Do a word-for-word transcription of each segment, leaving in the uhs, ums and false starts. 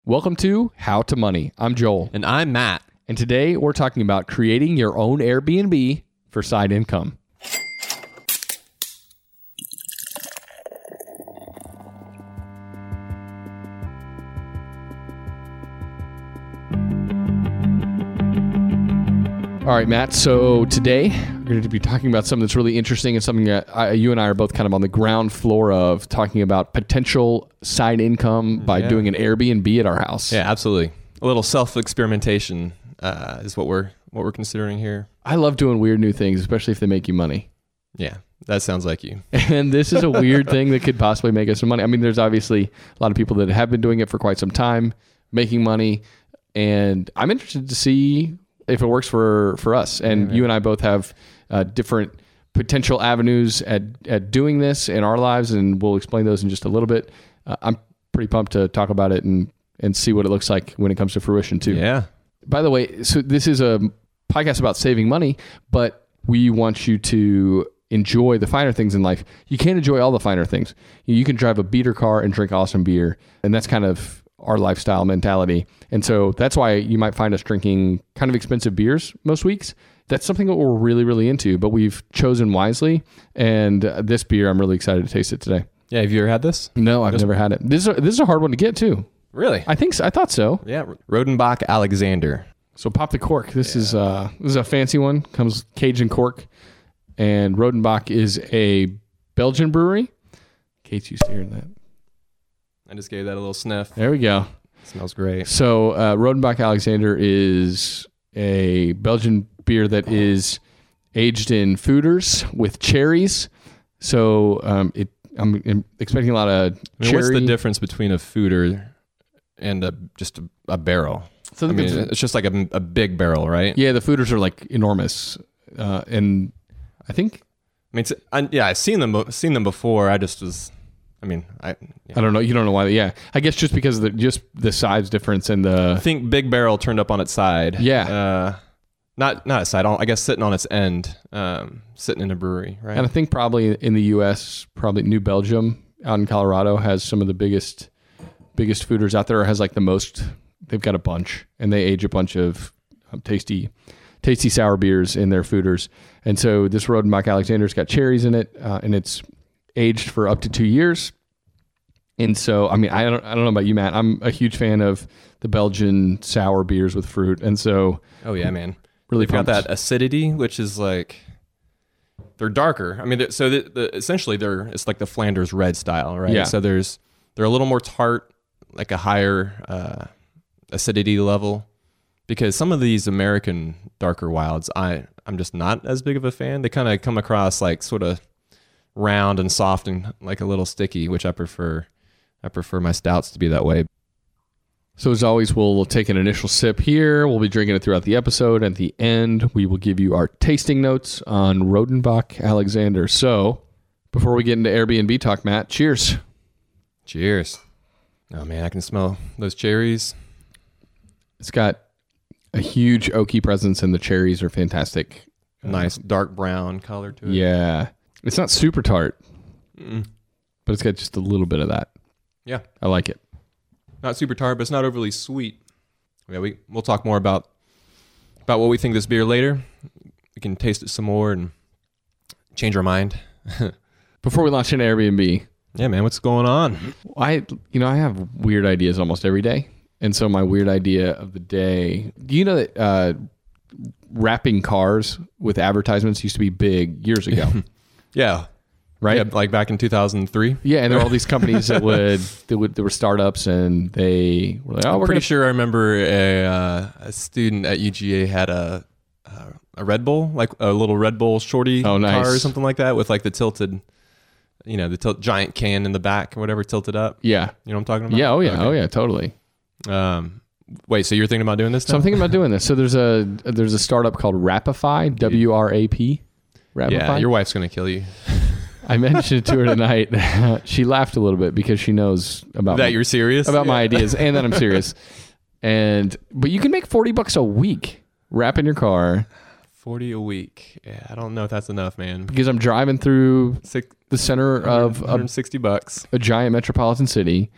Welcome to How to Money. I'm Joel. And I'm Matt. And today we're talking about creating your own Airbnb for side income. All right, Matt. So today we're going to be talking about something that's really interesting and something that I, you and I are both kind of on the ground floor of, talking about potential side income by yeah. doing an Airbnb at our house. Yeah, absolutely. A little self-experimentation uh, is what we're what we're considering here. I love doing weird new things, especially if they make you money. Yeah, that sounds like you. And this is a weird thing that could possibly make us some money. I mean, there's obviously a lot of people that have been doing it for quite some time, making money, and I'm interested to see if it works for, for us. And yeah, you and I both have uh, different potential avenues at, at doing this in our lives, and we'll explain those in just a little bit. Uh, I'm pretty pumped to talk about it and, and see what it looks like when it comes to fruition too. Yeah. By the way, so this is a podcast about saving money, but we want you to enjoy the finer things in life. You can't enjoy all the finer things. You can drive a beater car and drink awesome beer, and that's kind of our lifestyle mentality. And so that's why you might find us drinking kind of expensive beers most weeks. That's something that we're really, really into, but we've chosen wisely. And uh, this beer, I'm really excited to taste it today. Yeah. Have you ever had this? No, I've Just, never had it. This is, a, this is a hard one to get too. Really? I think so. I thought so. Yeah. Rodenbach Alexander. So pop the cork. This yeah. is uh, this is a fancy one. Comes Cajun cork. And Rodenbach is a Belgian brewery. Kate's used to hearing that. I just gave that a little sniff. There we go. Smells great. So uh, Rodenbach Alexander is a Belgian beer that is aged in foeders with cherries. So um, it, I'm, I'm expecting a lot of I mean, cherry. What's the difference between a foeder and a, just a, a barrel? So I mean, it's just like a, a big barrel, right? Yeah, the foeders are like enormous, uh, and I think. I mean, it's, I, yeah, I've seen them, seen them before. I just was. I mean, I yeah. I don't know. You don't know why. Yeah, I guess just because of the just the size difference and the. I think big barrel turned up on its side. Yeah. Uh, not not its side. I guess sitting on its end, um, sitting in a brewery, right? And I think probably in the U S, probably New Belgium out in Colorado has some of the biggest biggest foeders out there. Or has like the most. They've got a bunch, and they age a bunch of um, tasty, tasty sour beers in their foeders. And so this Rodenbach Alexander's got cherries in it, uh, and it's aged for up to two years. And so, I mean, I don't, I don't know about you, Matt. I'm a huge fan of the Belgian sour beers with fruit. And so, oh yeah, man, really they've got that acidity, which is like, they're darker. I mean, they're, so the, the, essentially they're, it's like the Flanders red style, right? Yeah. So there's, they're a little more tart, like a higher uh, acidity level, because some of these American darker wilds, I, I'm just not as big of a fan. They kind of come across like sort of round and soft and like a little sticky, which I prefer. I prefer my stouts to be that way. So as always, we'll, we'll take an initial sip here. We'll be drinking it throughout the episode. At the end, we will give you our tasting notes on Rodenbach Alexander. So before we get into Airbnb talk, Matt, cheers. Cheers. Oh man, I can smell those cherries. It's got a huge oaky presence, and the cherries are fantastic. Nice dark brown color to it. Yeah. It's not super tart, Mm-mm. but it's got just a little bit of that. Yeah. I like it. Not super tart, but it's not overly sweet. Yeah, we, we'll talk more about about what we think of this beer later. We can taste it some more and change our mind. Before we launch into Airbnb. Yeah, man, what's going on? I, you know, I have weird ideas almost every day. And so my weird idea of the day, do you know that uh, wrapping cars with advertisements used to be big years ago? Yeah. Right? Yeah, like back in two thousand three. Yeah, and there were all these companies that would, that would, there were startups, and they were like, oh, I'm we're pretty gonna... sure I remember a, uh, a student at U G A had a, uh, a Red Bull, like a little Red Bull shorty oh, nice. car or something like that with like the tilted, you know, the tilt, giant can in the back or whatever tilted up. Yeah. You know what I'm talking about? Yeah, oh yeah, Okay. oh yeah, totally. Um, wait, so you're thinking about doing this now? So I'm thinking about doing this. So there's a there's a startup called Rapify, W R A P. Rapify. Yeah, your wife's going to kill you. I mentioned it to her tonight. She laughed a little bit because she knows about that my, you're serious about yeah. my ideas and that I'm serious. And but you can make forty bucks a week wrapping your car. forty a week. Yeah, I don't know if that's enough, man. Because I'm driving through Six, the center of one hundred sixty a, bucks. a giant metropolitan city.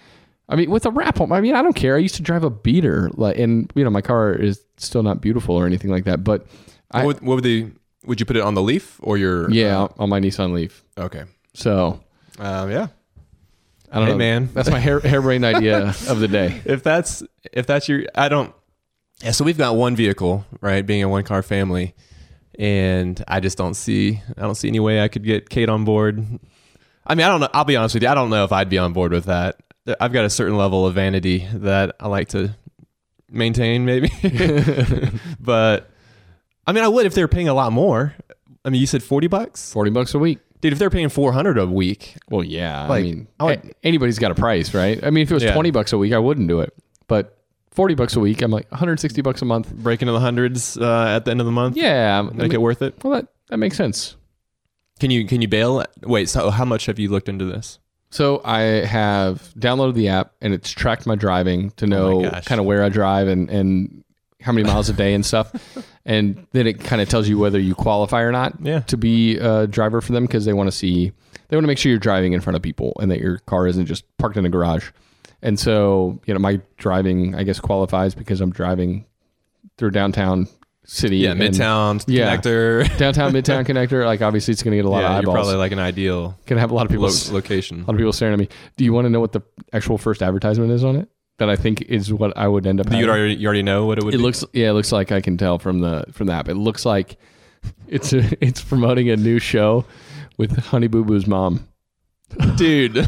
I mean, with a wrap home, I mean, I don't care. I used to drive a beater, like, and you know, my car is still not beautiful or anything like that. But What I, would, what would the would you put it on the Leaf or your? yeah, uh, on my Nissan Leaf. okay. So Um, yeah. I don't Hey, know, man. That's my hair, harebrained idea of the day. If that's if that's your, I don't. Yeah. So we've got one vehicle, right? Being a one car family, and I just don't see I don't see any way I could get Kate on board. I mean, I don't know. I'll be honest with you. I don't know if I'd be on board with that. I've got a certain level of vanity that I like to maintain, maybe. But I mean, I would if they were paying a lot more. I mean, you said forty bucks, forty bucks a week. dude. If they're paying four hundred a week, Well, yeah. I Like, mean, I would- a- anybody's got a price, right? I mean, if it was Yeah. twenty bucks a week, I wouldn't do it. But forty bucks a week, I'm like one hundred sixty bucks a month. break into the hundreds uh, at the end of the month, Yeah. I make mean, it worth it. well, that, that makes sense. Can you can you bail? Wait, so how much have you looked into this? So I have downloaded the app and it's tracked my driving to Oh know my gosh. kind of where I drive and, and how many miles a day and stuff. And then it kind of tells you whether you qualify or not Yeah. to be a driver for them because they want to see, they want to make sure you're driving in front of people and that your car isn't just parked in a garage. And so, you know, my driving, I guess, qualifies because I'm driving through downtown city. Yeah, and Midtown Yeah. connector. Downtown Midtown connector. Like, obviously, it's going to get a lot yeah, of you're eyeballs. probably like an ideal Going to have a lot of people, lo- s- location. a lot of people staring at me. Do you want to know what the actual first advertisement is on it? That I think is what I would end up. You having? already you already know what it would. It be? looks, yeah, it looks like I can tell from the from the app. It looks like it's a, it's promoting a new show with Honey Boo Boo's mom. dude.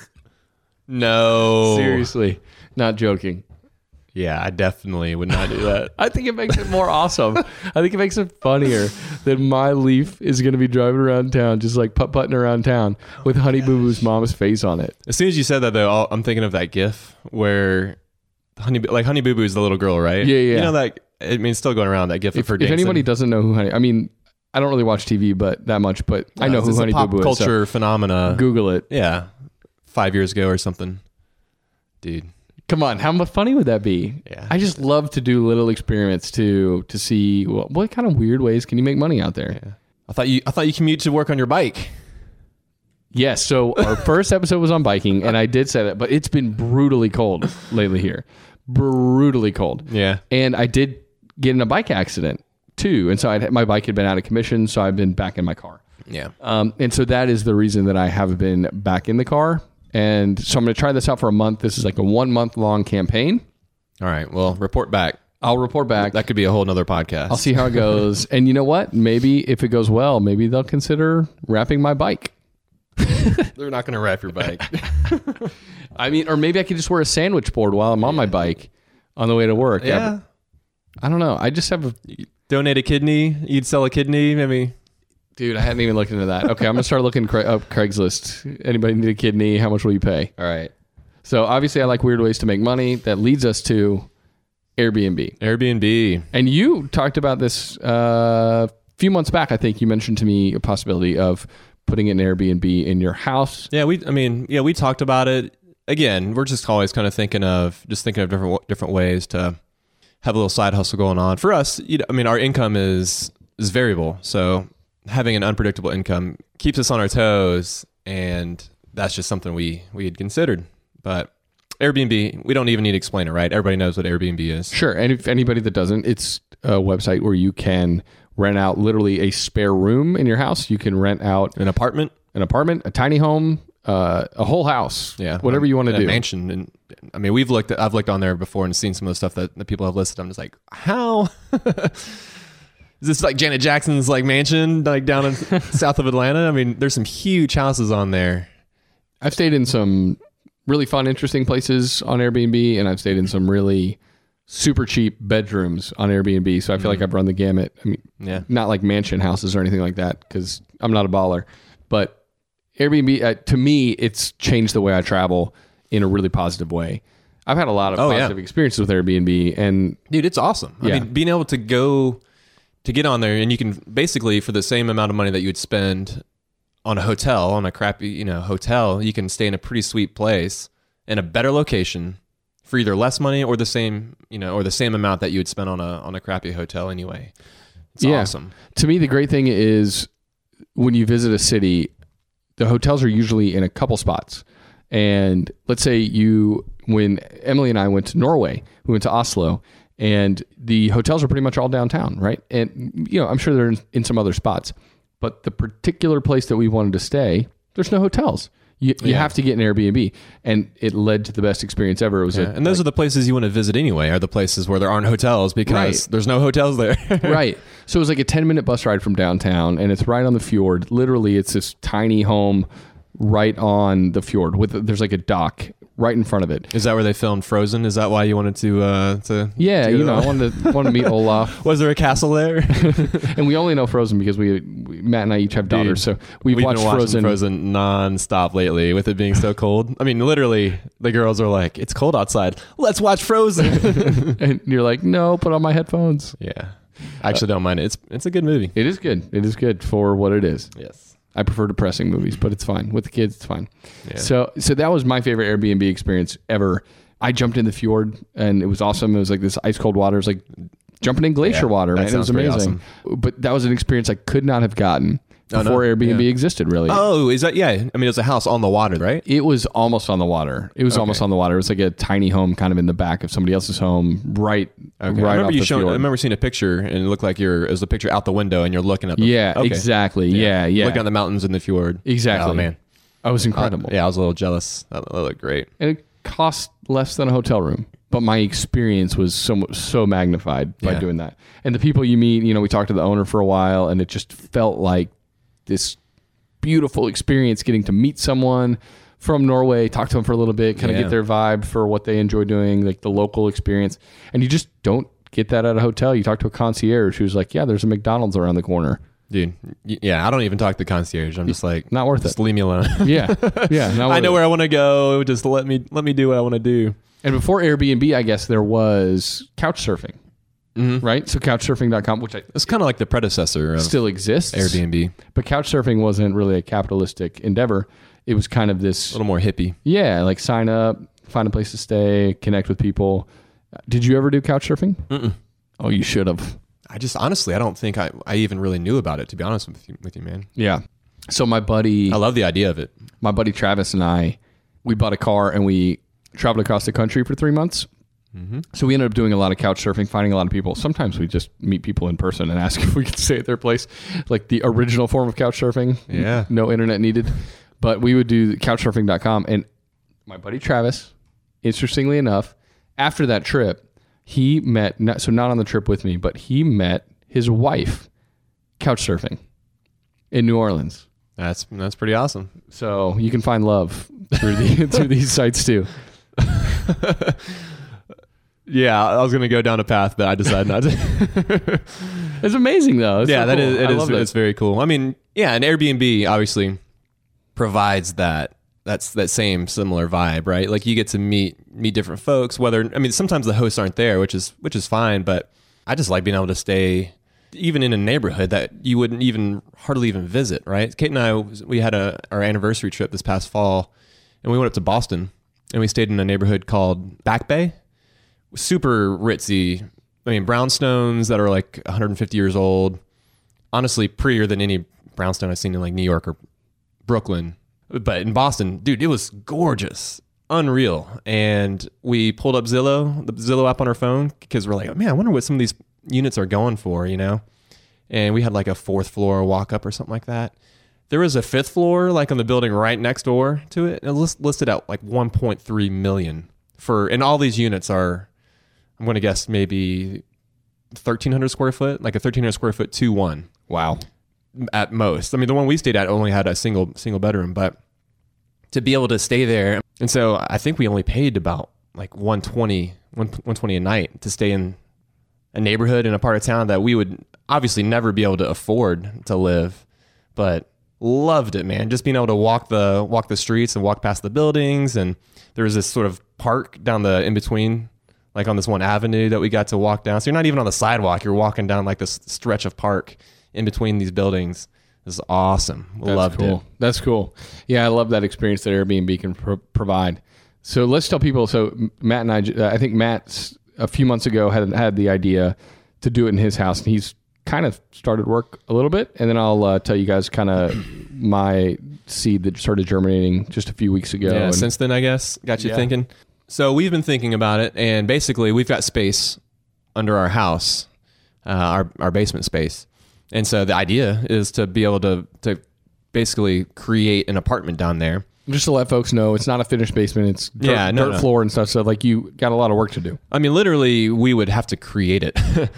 No, Seriously, not joking. Yeah, I definitely would not do that. I think it makes it more awesome. I think it makes it funnier that my Leaf is going to be driving around town, just like putt putting around town with Honey Boo Boo's mom's face on it. As soon as you said that, though, I'll- I'm thinking of that GIF where Honey, like Honey Boo Boo is the little girl, right? Yeah, yeah. You know that? I mean, it's still going around that GIF If, of her if dancing. anybody doesn't know who Honey, I mean, I don't really watch T V, but that much. But I know it's who a Honey pop Boo Boo is. so culture phenomena. Google it. Yeah, five years ago or something, dude. Come on, how much funny would that be? Yeah. I just love to do little experiments to to see well, what kind of weird ways can you make money out there. Yeah. I thought you I thought you commute to work on your bike. Yes, so our first episode was on biking, and I did say that, but it's been brutally cold lately here, brutally cold. Yeah. And I did get in a bike accident too, and so I'd, my bike had been out of commission, so I've been back in my car. Yeah. Um, and so that is the reason that I have been back in the car. And so I'm going to try this out for a month. This is like a one month long campaign. All right. Well, report back. I'll report back. That could be a whole nother podcast. I'll see how it goes. And you know what? Maybe if it goes well, maybe they'll consider wrapping my bike. They're not going to wrap your bike. I mean, or maybe I could just wear a sandwich board while I'm on my bike on the way to work. Yeah. I don't know. I just have a... Donate a kidney. You'd sell a kidney, maybe. Dude, I hadn't even looked into that. Okay, I'm going to start looking cra- up Craigslist. Anybody need a kidney? How much will you pay? All right. So obviously I like weird ways to make money. That leads us to Airbnb. Airbnb. And you talked about this uh, a few months back. I think you mentioned to me a possibility of putting an Airbnb in your house. Yeah, we. I mean, yeah, we talked about it. Again, we're just always kind of thinking of just thinking of different different ways to have a little side hustle going on. For us, you know, I mean, our income is is variable, so having an unpredictable income keeps us on our toes, and that's just something we we had considered. But Airbnb, we don't even need to explain it, right? Everybody knows what Airbnb is. Sure. And if anybody that doesn't, it's a website where you can rent out literally a spare room in your house. You can rent out An apartment, an apartment, a tiny home, uh, a whole house. yeah, Whatever you want to a do. mansion. And I mean, we've looked. At, I've looked on there before and seen some of the stuff that, that people have listed. I'm just like, how? Is this like Janet Jackson's like mansion, like down in south of Atlanta? I mean, there's some huge houses on there. I've stayed in some really fun, interesting places on Airbnb, and I've stayed in some really super cheap bedrooms on Airbnb. So I feel like I've run the gamut. I mean, Yeah. not like mansion houses or anything like that because I'm not a baller. But Airbnb, uh, to me, it's changed the way I travel in a really positive way. I've had a lot of Oh, yeah. positive experiences with Airbnb, and Dude, it's awesome. I Yeah. mean, being able to go to get on there and you can basically for the same amount of money that you would spend on a hotel, on a crappy, you know, hotel, you can stay in a pretty sweet place in a better location for either less money or the same, you know, or the same amount that you would spend on a on a crappy hotel anyway. It's Yeah. awesome. to me, the great thing is when you visit a city, the hotels are usually in a couple spots. And let's say you when Emily and I went to Norway, we went to Oslo, and the hotels are pretty much all downtown, right? And, you know, I'm sure they're in, in some other spots, but the particular place that we wanted to stay, there's no hotels. You, you Yeah. have to get an Airbnb, and it led to the best experience ever. It was Yeah. a, And those like, are the places you want to visit anyway, are the places where there aren't hotels because Right. there's no hotels there. right. So it was like a ten minute bus ride from downtown, and it's right on the fjord. Literally, it's this tiny home right on the fjord with there's like a dock right in front of it. Is that where they filmed Frozen? Is that why you wanted to uh to Yeah, to go you know, to- I wanted to, wanted to meet Olaf, Was there a castle there? and we only know Frozen because we, we Matt and I each have daughters, so we've, We've watched been watching Frozen. Frozen non-stop lately with it being so cold. I mean, literally, the girls are like, "It's cold outside. Let's watch Frozen." And you're like, no, put on my headphones. Yeah, I actually don't mind it. It's it's a good movie. It is good. It is good for what it is. Yes. I prefer depressing movies, but it's fine with the kids. It's fine. Yeah. So, so that was my favorite Airbnb experience ever. I jumped in the fjord, and it was awesome. It was like this ice cold water. It was like jumping in glacier Yeah, water, that man. It was sounds pretty amazing. But that was an experience I could not have gotten Oh, no? before Airbnb Yeah. existed. Really, Oh, is that yeah? I mean, it's a house on the water, right? it was almost on the water. It was Okay. almost on the water. It was like a tiny home, kind of in the back of somebody else's home, right, Okay. right I remember off you the showing. I fjord. remember seeing a picture, and it looked like you're. It was a picture out the window, and you're looking at. The, Yeah, okay. exactly. Yeah, yeah. Looking at the mountains and the fjord. Exactly. Oh man, I was Uh, incredible. yeah, I was a little jealous. That, that looked great. And it cost less than a hotel room, but my experience was so mu- so magnified by Yeah. doing that. And the people you meet, you know, we talked to the owner for a while, and it just felt like this beautiful experience getting to meet someone from Norway, talk to them for a little bit, kind of Yeah. get their vibe for what they enjoy doing, like the local experience. And you just don't get that at a hotel. You talk to a concierge who's like, yeah, there's a McDonald's around the corner. Dude, y- yeah, I don't even talk to the concierge. I'm just like, Not worth just it. leave me alone. Yeah. Yeah. not I worth know it. where I want to go. Just let me let me do what I want to do. And before Airbnb, I guess there was couch surfing, Mm-hmm. right? So couch surfing dot com, which I It's kind of like the predecessor of still exists. Airbnb. But couch surfing wasn't really a capitalistic endeavor. It was kind of A this, little more hippie. yeah, like sign up, find a place to stay, connect with people. Did you ever do couch surfing? Mm-mm. Oh, you should have. I just honestly, I don't think I, I even really knew about it. To be honest with you, with you, man. Yeah. So my buddy, I love the idea of it. my buddy Travis and I, we bought a car and we traveled across the country for three months. Mm-hmm. So we ended up doing a lot of couch surfing, finding a lot of people. Sometimes we just meet people in person and ask if we could stay at their place, like the original form of couch surfing. Yeah. No internet needed. But we would do couch surfing dot com. And my buddy Travis, interestingly enough, after that trip, he met, not, so not on the trip with me, but he met his wife couch surfing in New Orleans. That's that's pretty awesome. So you can find love through, the, through these sites too. Yeah, I was gonna go down a path, but I decided not to. It's amazing though. It's yeah, so that cool. is it I is love that. it's very cool. I mean, yeah, and Airbnb obviously provides that that's that same similar vibe, right? Like you get to meet meet different folks. Whether I mean, sometimes the hosts aren't there, which is which is fine. But I just like being able to stay even in a neighborhood that you wouldn't even hardly even visit, right? Kate and I we had a our anniversary trip this past fall, and we went up to Boston, and we stayed in a neighborhood called Back Bay. Super ritzy. I mean, brownstones that are like one hundred fifty years old. Honestly, prettier than any brownstone I've seen in like New York or Brooklyn. But in Boston, dude, it was gorgeous, unreal. And we pulled up Zillow, the Zillow app on our phone, because we're like, man, I wonder what some of these units are going for, you know? And we had like a fourth floor walk up or something like that. There was a fifth floor, like on the building right next door to it, and it was listed at like one point three million for, and all these units are, I'm going to guess maybe thirteen hundred square foot, like a thirteen hundred square foot two one Wow. at most. I mean, the one we stayed at only had a single single bedroom, but to be able to stay there, and so I think we only paid about like one twenty, one twenty a night to stay in a neighborhood in a part of town that we would obviously never be able to afford to live, but loved it, man. Just being able to walk the walk the streets and walk past the buildings, and there was this sort of park down the in between, like on this one avenue that we got to walk down. So you're not even on the sidewalk; you're walking down like this stretch of park in between these buildings. This is awesome. That's Loved cool. it. That's cool. Yeah, I love that experience that Airbnb can pro- provide. So let's tell people. So Matt and I, uh, I think Matt a few months ago had had the idea to do it in his house, and he's kind of started work a little bit. And then I'll uh, tell you guys kind of my seed that started germinating just a few weeks ago. Yeah. And Since then, I guess got you Yeah. thinking. So we've been thinking about it, and basically we've got space under our house, uh, our our basement space, and so the idea is to be able to to basically create an apartment down there. Just to let folks know, it's not a finished basement. It's dirt, Yeah, no, dirt no. floor and stuff. So like you got a lot of work to do. I mean, literally, we would have to create it.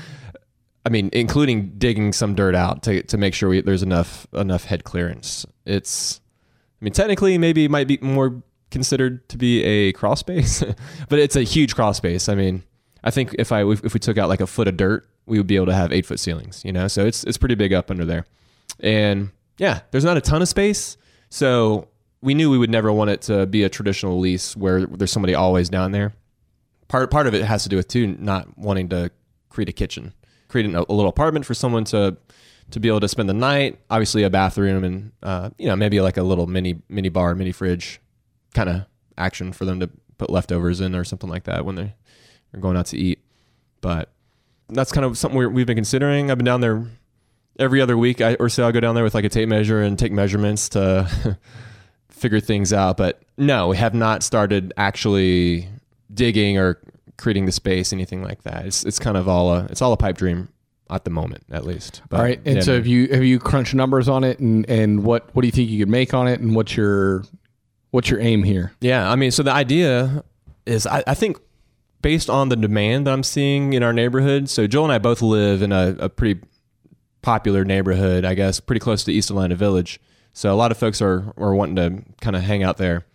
I mean, including digging some dirt out to to make sure we, there's enough enough head clearance. It's, I mean, technically, maybe it might be more considered to be a crawl space, but it's a huge crawl space. I mean, I think if I if we took out like a foot of dirt, we would be able to have eight foot ceilings. You know, so it's it's pretty big up under there, and yeah, there's not a ton of space, so we knew we would never want it to be a traditional lease where there's somebody always down there. Part part of it has to do with too not wanting to create a kitchen, creating a, a little apartment for someone to to be able to spend the night. Obviously, a bathroom and uh, you know maybe like a little mini mini bar, mini fridge, kind of action for them to put leftovers in or something like that when they're going out to eat. But that's kind of something we're, we've been considering. I've been down there every other week I, or so. I'll go down there with like a tape measure and take measurements to figure things out. But no, we have not started actually digging or creating the space, anything like that. It's it's kind of all a it's all a pipe dream at the moment, at least. But, All right. And yeah, so man. have you have you crunched numbers on it, and, and what, what do you think you could make on it, and what's your what's your aim here? Yeah, I mean, so the idea is, I, I think, based on the demand that I'm seeing in our neighborhood. So Joel and I both live in a, a pretty popular neighborhood, I guess, pretty close to East Atlanta Village. So a lot of folks are are wanting to kind of hang out there,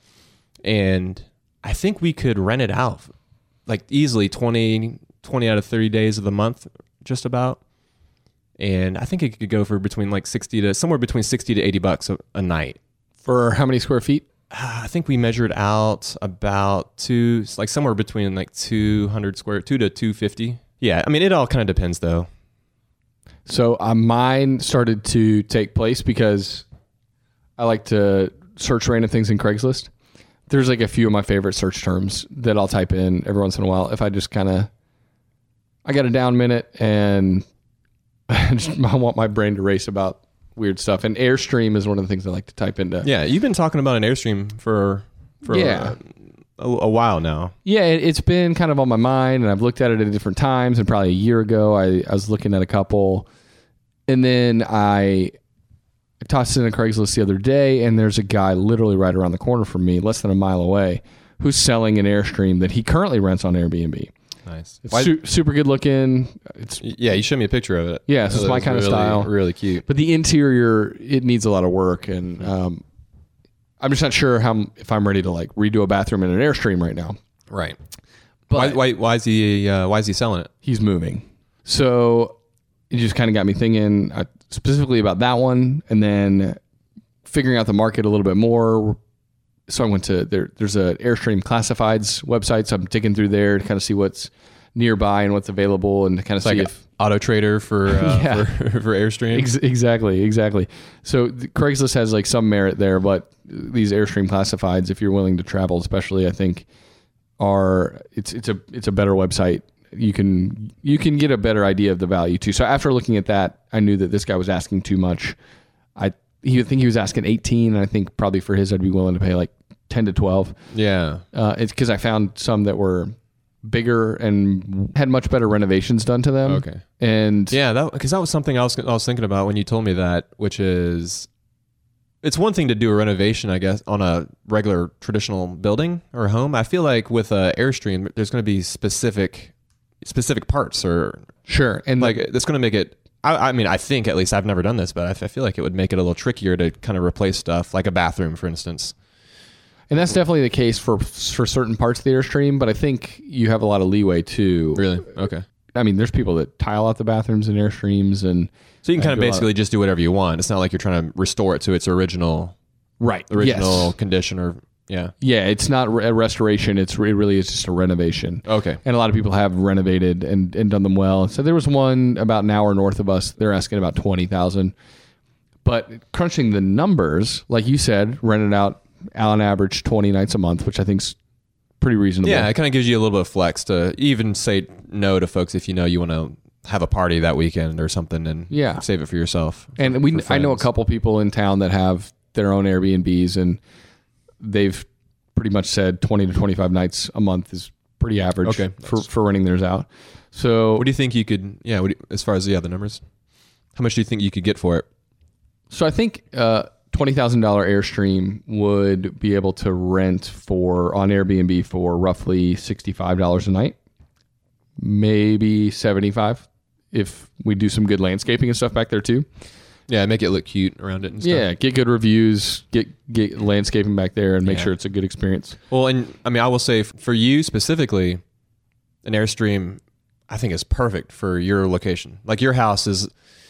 and I think we could rent it out like easily twenty, twenty out of thirty days of the month, just about. And I think it could go for between like sixty to somewhere between sixty to eighty bucks a, a night. For how many square feet? I think we measured out about two, like somewhere between like two hundred square, two to two fifty. Yeah, I mean, it all kind of depends though. So uh, mine started to take place because I like to search random things in Craigslist. There's like a few of my favorite search terms that I'll type in every once in a while. If I just kind of, I got a down minute and I, just, I want my brain to race about weird stuff. And Airstream is one of the things I like to type into. Yeah, you've been talking about an Airstream for for Yeah. a, a while now. Yeah, it, it's been kind of on my mind, and I've looked at it at different times. And probably a year ago, I, I was looking at a couple, and then I tossed it in a Craigslist the other day, and there's a guy literally right around the corner from me, less than a mile away, who's selling an Airstream that he currently rents on Airbnb. Nice. It's su- super good looking. It's Yeah, you showed me a picture of it. Yeah, so it's It my was kind of really, style. Really cute. But the interior, it needs a lot of work, and um, I'm just not sure how if I'm ready to like redo a bathroom in an Airstream right now. Right. But Why, why, why is he uh, why is he selling it? he's moving, so it just kind of got me thinking uh, specifically about that one, and then figuring out the market a little bit more. So I went to there. There's a Airstream Classifieds website, so I'm digging through there to kind of see what's nearby and what's available, and to kind of It's see like if Auto Trader for uh, Yeah. for, for Airstream. Ex- exactly, exactly. So the Craigslist has like some merit there, but these Airstream Classifieds, if you're willing to travel, especially, I think are it's it's a it's a better website. You can you can get a better idea of the value too. So after looking at that, I knew that this guy was asking too much. I he I think he was asking eighteen, and I think probably for his I'd be willing to pay like ten to twelve. Yeah. Uh, it's because I found some that were bigger and had much better renovations done to them. Okay. And Yeah, that because that was something I was I was thinking about when you told me that, which is, it's one thing to do a renovation, I guess, on a regular traditional building or home. I feel like with a Airstream, there's going to be specific specific parts or sure, and like like that's going to make it. I, I mean, I think at least I've never done this, but I, f- I feel like it would make it a little trickier to kind of replace stuff like a bathroom, for instance. and that's definitely the case for for certain parts of the Airstream. But I think you have a lot of leeway too. Really? Okay. I mean, there's people that tile out the bathrooms in Airstreams, and So you can kind of do a lot basically just do whatever you want. It's not like you're trying to restore it to its original right, original yes. condition or yeah. Yeah, it's not a restoration. It's it really is just a renovation. Okay. And a lot of people have renovated and, and done them well. So there was one about an hour north of us. They're asking about twenty thousand. But crunching the numbers, like you said, rented out on average twenty nights a month, which I think's pretty reasonable. Yeah, it kind of gives you a little bit of flex to even say no to folks if you know you want to have a party that weekend or something and Yeah. save it for yourself. And we, for I know a friends. couple people in town that have their own Airbnbs, and they've pretty much said twenty to twenty-five nights a month is pretty average Okay, for, nice. for renting theirs out. So What do you think you could? Yeah, what do you, as far as yeah the numbers, how much do you think you could get for it? So I think uh, twenty thousand dollars Airstream would be able to rent for on Airbnb for roughly sixty-five dollars a night, maybe seventy-five if we do some good landscaping and stuff back there too. Yeah, make it look cute around it and stuff. Yeah, get good reviews, get get landscaping back there, and make Yeah. sure it's a good experience. Well, and I mean, I will say f- for you specifically, an Airstream, I think is perfect for your location. Like your house is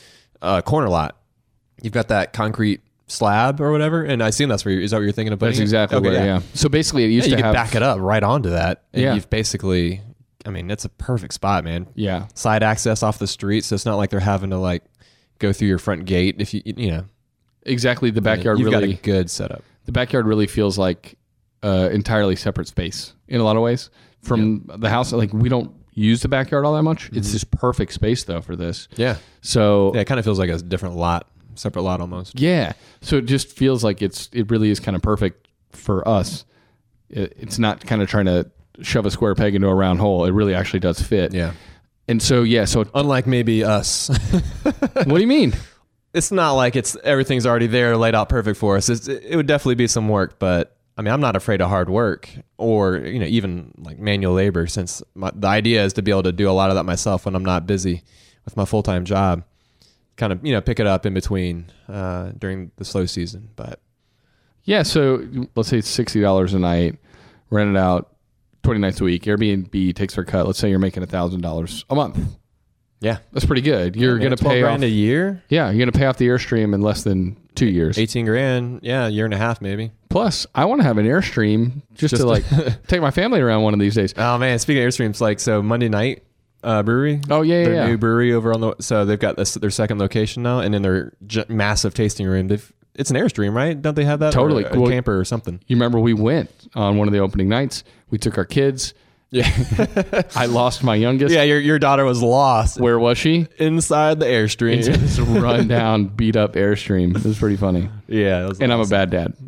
a corner lot. You've got that concrete slab or whatever, and I assume that's where you're, is that what you're thinking of putting That's it? exactly Okay, where, yeah. So basically, it used Yeah, you to can have back it up right onto that, and Yeah. you've basically, I mean, it's a perfect spot, man. Yeah, Side access off the street, so it's not like they're having to like go through your front gate. If you, you know, exactly. The backyard you've really got a good setup. the backyard really feels like uh, entirely separate space in a lot of ways from the house. Like we don't use the backyard all that much. Mm-hmm. It's just perfect space though for this. Yeah, So yeah, it kind of feels like a different lot, separate lot almost. yeah, so it just feels like it's it really is kind of perfect for us. It, it's not kind of trying to shove a square peg into a round hole. It really actually does fit. Yeah, And so yeah, so unlike maybe us. what do you mean? It's not like it's everything's already there laid out perfect for us. It's, it would definitely be some work, but I mean, I'm not afraid of hard work or, you know, even like manual labor, since my, the idea is to be able to do a lot of that myself when I'm not busy with my full-time job, kind of, you know, pick it up in between uh, during the slow season. But Yeah, so let's say it's sixty dollars a night, rent it out twenty nights a week. Airbnb takes their cut. Let's say you're making one thousand dollars a month. yeah, That's pretty good. You're yeah, going to twelve pay grand off. a year, Yeah, you're going to pay off the Airstream in less than two years. eighteen grand. Yeah, a year and a half maybe. Plus, I want to have an Airstream just, Just to like take my family around one of these days. Oh man, speaking of Airstreams, like so Monday night uh, brewery. Oh yeah, yeah, Their yeah. new brewery over on the so they've got this their second location now, and in their j- massive tasting room, they've it's an Airstream, right? Don't they have that? Totally. Or a Well, camper or something. You remember we went on one of the opening nights. We took our kids. Yeah, I lost my youngest. yeah. Your your daughter was lost Where was she? inside the Airstream. Into this run down, beat up Airstream. It was pretty funny. yeah, it was And I'm a awesome. bad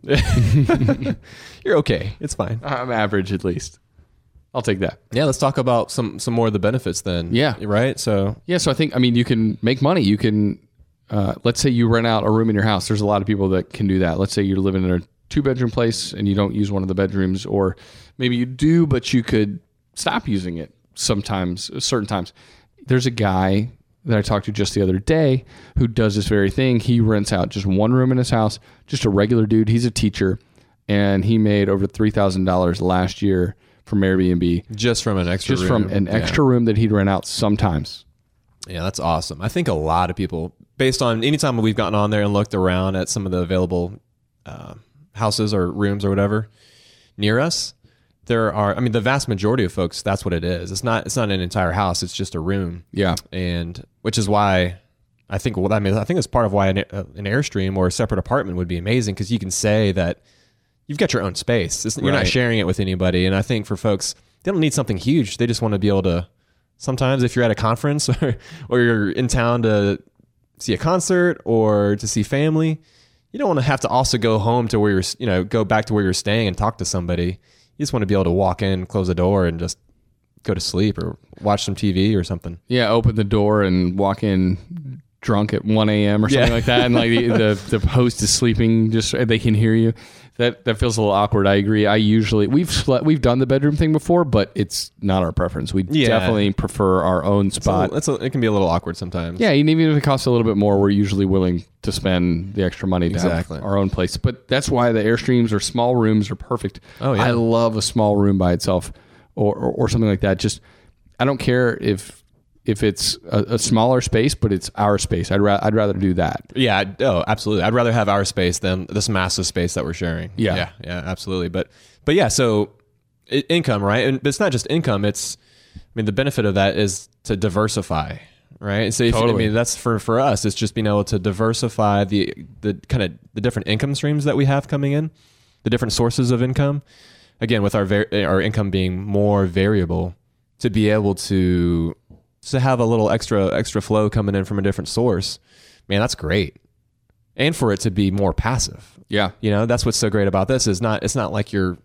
dad. You're okay. It's fine. I'm average at least. I'll take that. Yeah, let's talk about some some more of the benefits then. Yeah. right. So Yeah, so I think I mean you can make money. You can uh, let's say you rent out a room in your house. There's a lot of people that can do that. Let's say you're living in a two bedroom place and you don't use one of the bedrooms, or maybe you do, but you could stop using it sometimes, certain times. There's a guy that I talked to just the other day who does this very thing. He rents out just one room in his house, just a regular dude. He's a teacher, and he made over three thousand dollars last year from Airbnb, just from an extra just room. from an Yeah. extra room that he'd rent out sometimes. Yeah, that's awesome. I think a lot of people, based on anytime we've gotten on there and looked around at some of the available uh, houses or rooms or whatever near us, there are. I mean, the vast majority of folks, that's what it is. It's not. It's not an entire house. It's just a room. Yeah. And which is why I think. Well, I mean, I think it's part of why an, uh, an Airstream or a separate apartment would be amazing, because you can say that you've got your own space. It's, you're not Right. sharing it with anybody. And I think for folks, they don't need something huge. They just want to be able to. Sometimes if you're at a conference or, or you're in town to see a concert or to see family, you don't want to have to also go home to where you're, you know, go back to where you're staying and talk to somebody. You just want to be able to walk in, close the door, and just go to sleep or watch some T V or something. Yeah, open the door and walk in drunk at one a.m. or something Yeah. like that, and like the, the the host is sleeping, just they can hear you. That that feels a little awkward. I agree. I usually we've slept, we've done the bedroom thing before, but it's not our preference. We Yeah. definitely prefer our own spot. So it's a, it can be a little awkward sometimes. Yeah, and even if it costs a little bit more, we're usually willing to spend the extra money to Exactly. have our own place. But that's why the Airstreams or small rooms are perfect. Oh, yeah. I love a small room by itself, or or, or something like that. Just I don't care if if it's a, a smaller space, but it's our space. I'd ra- I'd rather do that. Yeah. I'd- Oh, absolutely. I'd rather have our space than this massive space that we're sharing. Yeah. Yeah. Yeah. Absolutely. But, but yeah. So i- income, right? And it's not just income. It's, I mean, the benefit of that is to diversify, right? So if, Totally. I mean, that's for, for us, it's just being able to diversify the, the kind of the different income streams that we have coming in, the different sources of income. Again, with our, var- our income being more variable, to be able to, to have a little extra extra flow coming in from a different source, man, that's great. And for it to be more passive, Yeah, you know, that's what's so great about this is not it's not like you're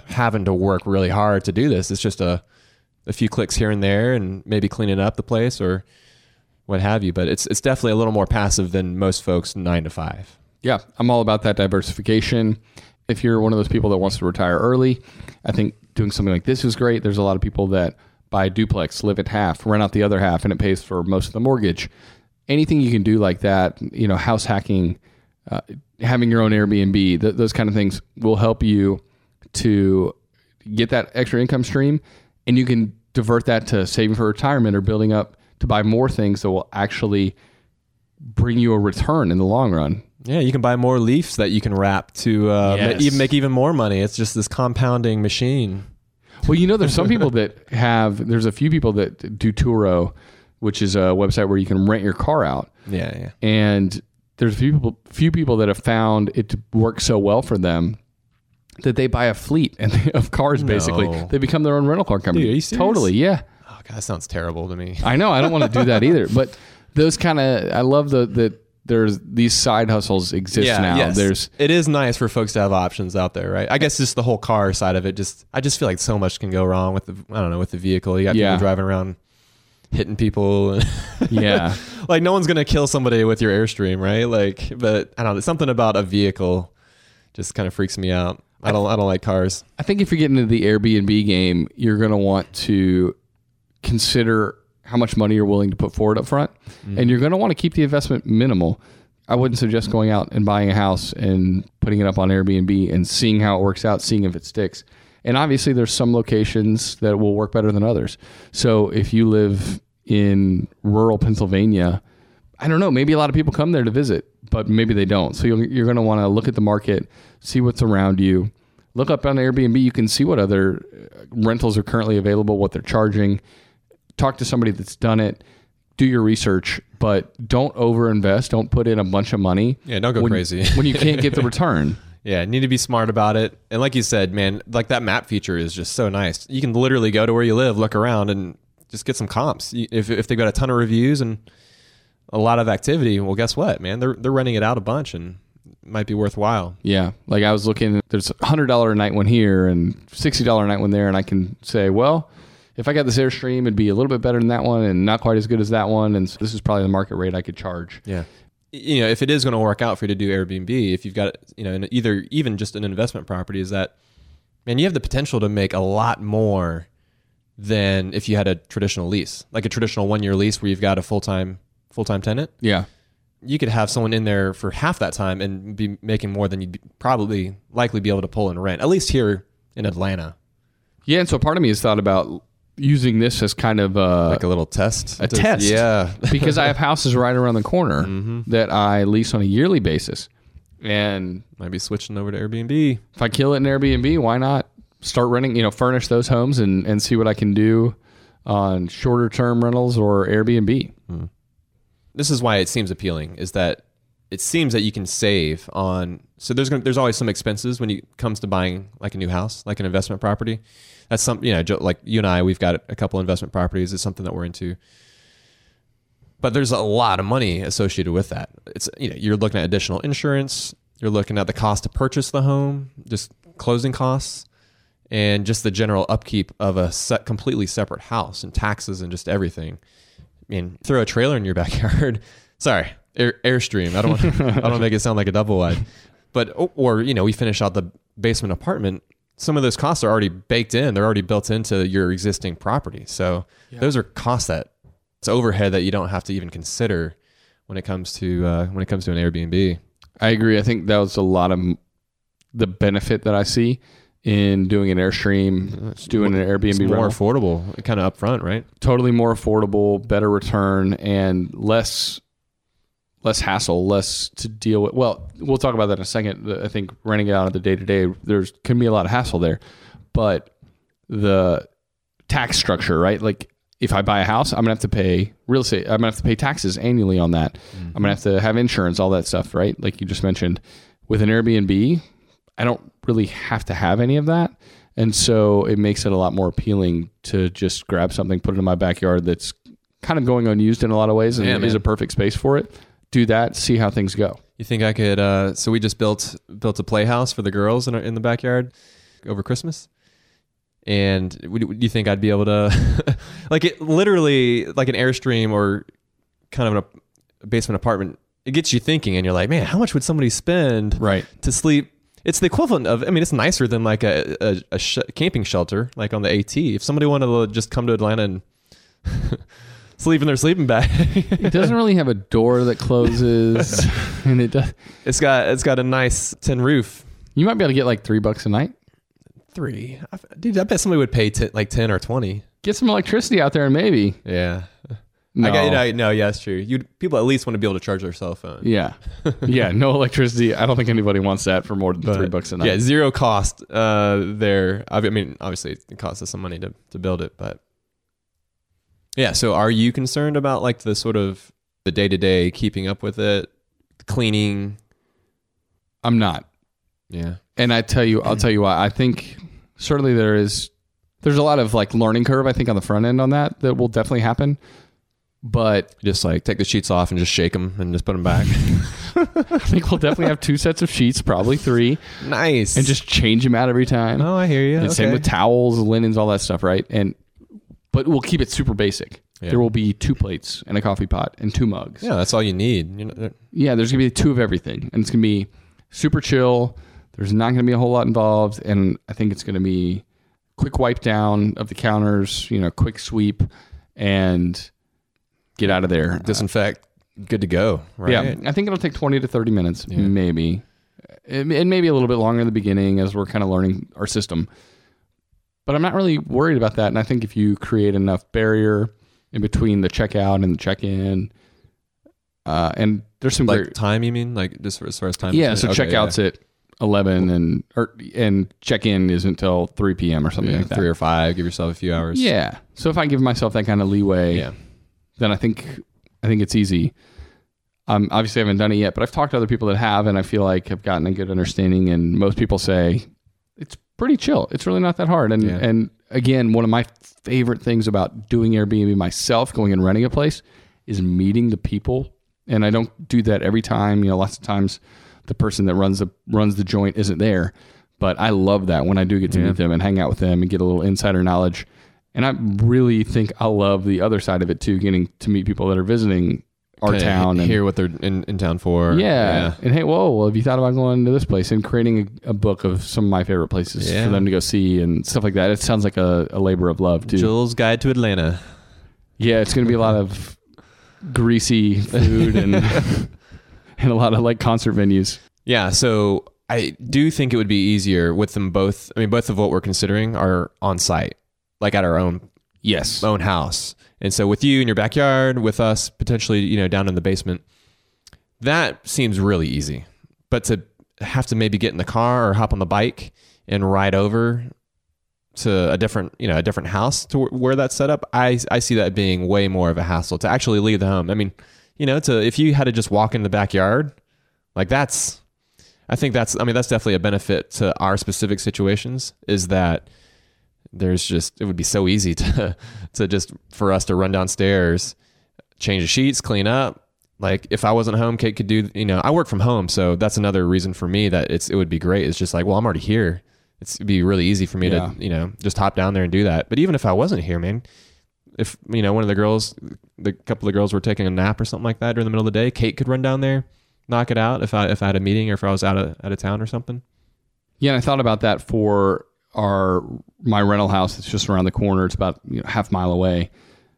having to work really hard to do this. It's just a, a few clicks here and there and maybe cleaning up the place or what have you. But it's it's definitely a little more passive than most folks nine to five. Yeah, I'm all about that diversification. If you're one of those people that wants to retire early, I think doing something like this is great. There's a lot of people that buy a duplex, live at half, rent out the other half, and it pays for most of the mortgage. Anything you can do like that, you know, house hacking, uh, having your own Airbnb, th- those kind of things will help you to get that extra income stream, and you can divert that to saving for retirement or building up to buy more things that will actually bring you a return in the long run. Yeah, you can buy more leaves that you can wrap to uh, Yes. ma- even make even more money. It's just this compounding machine. Well, you know, there's some people that have, there's a few people that do Turo, which is a website where you can rent your car out. Yeah, yeah. And there's a few people, few people that have found it to work so well for them that they buy a fleet and they, of cars, basically. No. They become their own rental car company. Dude, are you serious? Totally, yeah. Oh god, that sounds terrible to me. I know. I don't want to do that either. But those kind of, I love the that there's these side hustles exist now. Yes. There's it is nice for folks to have options out there, right? I guess just the whole car side of it. Just I just feel like so much can go wrong with the I don't know with the vehicle. You got Yeah. people driving around hitting people. yeah. Like no one's gonna kill somebody with your Airstream, right? Like, but I don't know. Something about a vehicle just kind of freaks me out. I don't I don't like cars. I think if you're getting into the Airbnb game, you're going to want to consider how much money you're willing to put forward up front. Mm-hmm. And you're going to want to keep the investment minimal. I wouldn't suggest going out and buying a house and putting it up on Airbnb and seeing how it works out, seeing if it sticks. And obviously there's some locations that will work better than others. So if you live in rural Pennsylvania, I don't know, maybe a lot of people come there to visit, but maybe they don't. So you're, you're going to want to look at the market, see what's around you. Look up on Airbnb. You can see what other rentals are currently available, what they're charging. Talk to somebody that's done it. Do your research, but don't overinvest. Don't put in a bunch of money. Yeah, don't go when, crazy. when you can't get the return. Yeah, need to be smart about it. And like you said, man, like that map feature is just so nice. You can literally go to where you live, look around, and just get some comps. If if they've got a ton of reviews and a lot of activity, well, guess what, man? They're they're renting it out a bunch and it might be worthwhile. Yeah, like I was looking, there's a one hundred dollars a night one here and sixty dollars a night one there, and I can say, well, if I got this Airstream, it'd be a little bit better than that one and not quite as good as that one. And so this is probably the market rate I could charge. Yeah. You know, if it is going to work out for you to do Airbnb, if you've got, you know, either even just an investment property, is that, man, you have the potential to make a lot more than if you had a traditional lease, like a traditional one-year lease where you've got a full-time full-time tenant. Yeah. You could have someone in there for half that time and be making more than you'd probably likely be able to pull in rent, at least here in Atlanta. Yeah, and so part of me has thought about using this as kind of a, Like a little test. a test. Yeah. because I have houses right around the corner Mhm. that I lease on a yearly basis. And Might be switching over to Airbnb. if I kill it in Airbnb, why not start renting, you know, furnish those homes and, and see what I can do on shorter term rentals or Airbnb. Mm. This is why it seems appealing, is that it seems that you can save on, so there's gonna, there's always some expenses when it comes to buying like a new house, like an investment property. That's some, you know, jo- like you and I, we've got a couple investment properties. It's something that we're into. But there's a lot of money associated with that. It's, you know, you're looking at additional insurance, you're looking at the cost to purchase the home, just closing costs, and just the general upkeep of a set, completely separate house and taxes and just everything. I mean, throw a trailer in your backyard. Sorry, Air, Airstream. I don't want I don't want to make it sound like a double wide. But, or, you know, we finish out the basement apartment. Some of those costs are already baked in. They're already built into your existing property. So yeah. Those are costs that, it's overhead that you don't have to even consider when it comes to, uh, when it comes to an Airbnb. I agree. I think that was a lot of the benefit that I see in doing an Airstream, it's doing an Airbnb it's more rental. affordable, kind of upfront, right? Totally more affordable, better return, and less less hassle, less to deal with. Well, we'll talk about that in a second. I think renting it out of the day to day, there's can be a lot of hassle there, but the tax structure, right? Like if I buy a house, I'm gonna have to pay real estate. I'm gonna have to pay taxes annually on that. Mm-hmm. I'm gonna have to have insurance, all that stuff, right? Like you just mentioned. With an Airbnb, I don't really have to have any of that. And so it makes it a lot more appealing to just grab something, put it in my backyard that's kind of going unused in a lot of ways and yeah, is man. a perfect space for it. Do that, see how things go. You think I could, uh, so we just built built a playhouse for the girls in, our, in the backyard over Christmas. And would, would you think I'd be able to, like it literally, like an Airstream or kind of an, a basement apartment, it gets you thinking, and you're like, man, how much would somebody spend Right. to sleep? It's the equivalent of, I mean, it's nicer than like a, a, a sh- camping shelter, like on the AT. If somebody wanted to just come to Atlanta and sleep in their sleeping bag. It doesn't really have a door that closes, and it does. It's got it's got a nice tin roof. You might be able to get like three bucks a night. Three, I, dude. I bet somebody would pay t- like ten or twenty. Get some electricity out there, and maybe. Yeah. No. I got, you know, no, yeah, that's true. You people at least want to be able to charge their cell phone. Yeah, yeah. No electricity. I don't think anybody wants that for more than But, three bucks a night. Yeah, zero cost uh, there. I mean, obviously, it costs us some money to to build it, but yeah. So, are you concerned about like the sort of the day to day keeping up with it, cleaning? I'm not. Yeah, And I tell you, I'll tell you why. I think certainly there is. There's a lot of like learning curve. I think on the front end on that that will definitely happen. But just like take the sheets off and just shake them and just put them back. I think we'll definitely have two sets of sheets, probably three, Nice. and just change them out every time. oh, I hear you. And Okay. same with towels, linens, all that stuff, right? And but we'll keep it super basic. Yeah. There will be two plates and a coffee pot and two mugs. Yeah, that's all you need. You know, Yeah, there's gonna be two of everything, and it's gonna be super chill. There's not gonna be a whole lot involved, and I think it's gonna be quick wipe down of the counters, you know, quick sweep, and get out of there. disinfect. Good to go. Right. Yeah, I think it'll take twenty to thirty minutes, Yeah. maybe. And and maybe a little bit longer in the beginning as we're kind of learning our system. But I'm not really worried about that. And I think if you create enough barrier in between the checkout and the check-in, uh, and there's some Like great... time, you mean? Like just as far as time? Yeah, so Okay, checkout's at eleven and or, and check-in is until three p.m. or something yeah, like that. three or five. Give yourself a few hours. Yeah. So if I give myself that kind of leeway... Yeah. then I think I think it's easy. Um, obviously, I haven't done it yet, but I've talked to other people that have, and I feel like I've gotten a good understanding. And most people say it's pretty chill. It's really not that hard. And Yeah. and again, one of my favorite things about doing Airbnb myself, going and renting a place, is meeting the people. And I don't do that every time. You know, lots of times the person that runs the runs the joint isn't there, but I love that when I do get to Yeah. meet them and hang out with them and get a little insider knowledge. And I really think I love the other side of it too, getting to meet people that are visiting our Kinda town and hear what they're in, in town for. yeah. And hey, whoa, well, have you thought about going to this place and creating a, a book of some of my favorite places Yeah. for them to go see and stuff like that? It sounds like a, a labor of love too. Joel's Guide to Atlanta. Yeah, it's going to be a lot of greasy food and and a lot of like concert venues. Yeah, so I do think it would be easier with them both. I mean, both of what we're considering are on site, like at our own Yes. own house. And so with you in your backyard, with us potentially, you know, down in the basement, that seems really easy. But to have to maybe get in the car or hop on the bike and ride over to a different, you know, a different house to where that's set up, I I see that being way more of a hassle to actually leave the home. I mean, you know, to if you had to just walk in the backyard, like that's, I think that's, I mean, that's definitely a benefit to our specific situations, is that there's just, it would be so easy to to just for us to run downstairs, change the sheets, clean up. Like if I wasn't home, Kate could do, you know, I work from home, so that's another reason for me that it's it would be great. It's just like, well, I'm already here. It's, it'd be really easy for me Yeah. to, you know, just hop down there and do that. But even if I wasn't here, man, if, you know, one of the girls, the couple of girls were taking a nap or something like that during the middle of the day, Kate could run down there, knock it out if I if I had a meeting or if I was out of out of town or something. Yeah, and I thought about that for our my rental house. It's just around the corner. It's about, you know, half mile away.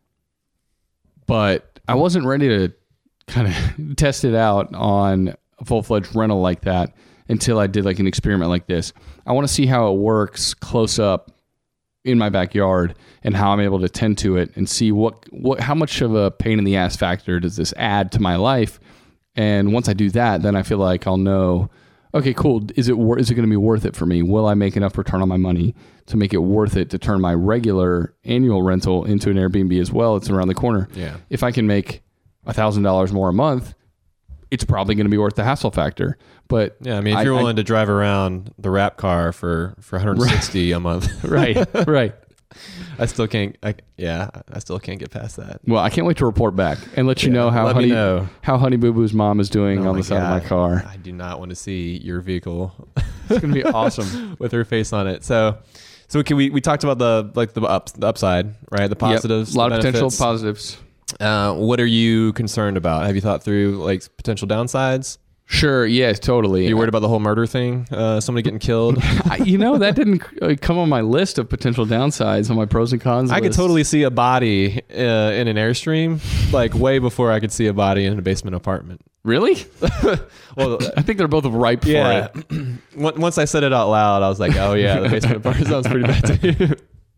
But I wasn't ready to kind of test it out on a full-fledged rental like that until I did like an experiment like this. I want to see how it works close up in my backyard and how I'm able to tend to it and see what, what how much of a pain in the ass factor does this add to my life. And once I do that, then I feel like I'll know, okay, cool. Is it wor- is it going to be worth it for me? Will I make enough return on my money to make it worth it to turn my regular annual rental into an Airbnb as well? It's around the corner. Yeah. If I can make one thousand dollars more a month, it's probably going to be worth the hassle factor. But Yeah, I mean, if you're willing to drive around the wrap car for, for one hundred sixty a month, right, right. I still can't. I, yeah, I still can't get past that. Well, I can't wait to report back and let you Yeah, know how let me honey know. how Honey Boo Boo's mom is doing Oh on my the side God. of my car. I do not want to see your vehicle It's going to be awesome. with her face on it. So, So can we we talked about the like the ups the upside, right? The positives, Yep. A lot the of potential benefits. positives. Uh, what are you concerned about? Have you thought through like potential downsides? Sure. Yes, totally. Are you worried about the whole murder thing? Uh, somebody getting killed? I, you know, that didn't uh, come on my list of potential downsides on my pros and cons I could list. totally see a body uh, in an Airstream, like way before I could see a body in a basement apartment. Really? Well, I think they're both ripe yeah. for it. Once I said it out loud, I was like, "Oh yeah, the basement apartment sounds pretty bad too."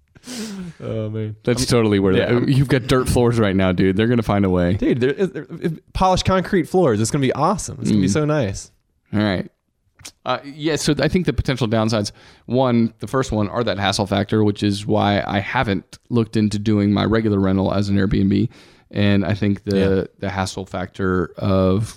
Oh man, That's totally where yeah. they- you've got dirt floors right now, dude. They're gonna find a way. dude, there, there, polished concrete floors. It's gonna be awesome. It's gonna be Mm. so nice. All right. Uh, yeah, so I think the potential downsides, one, the first one, are that hassle factor, which is why I haven't looked into doing my regular rental as an Airbnb. And I think the Yeah. the hassle factor of,